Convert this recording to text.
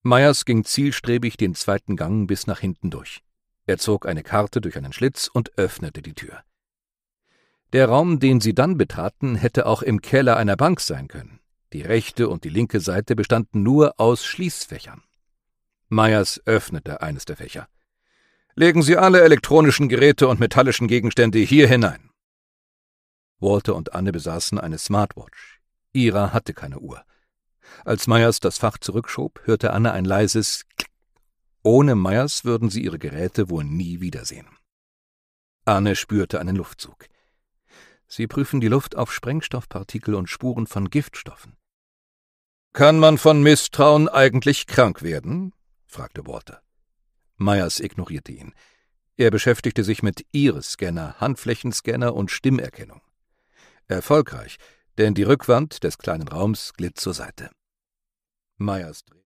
Myers ging zielstrebig den zweiten Gang bis nach hinten durch. Er zog eine Karte durch einen Schlitz und öffnete die Tür. Der Raum, den sie dann betraten, hätte auch im Keller einer Bank sein können. Die rechte und die linke Seite bestanden nur aus Schließfächern. Myers öffnete eines der Fächer. »Legen Sie alle elektronischen Geräte und metallischen Gegenstände hier hinein.« Walter und Anne besaßen eine Smartwatch. Ira hatte keine Uhr. Als Myers das Fach zurückschob, hörte Anne ein leises Klick. Ohne Myers würden sie ihre Geräte wohl nie wiedersehen. Anne spürte einen Luftzug. »Sie prüfen die Luft auf Sprengstoffpartikel und Spuren von Giftstoffen.« »Kann man von Misstrauen eigentlich krank werden?« fragte Walter. Myers ignorierte ihn. Er beschäftigte sich mit Iris-Scanner, Handflächenscanner und Stimmerkennung. Erfolgreich, denn die Rückwand des kleinen Raums glitt zur Seite. Myers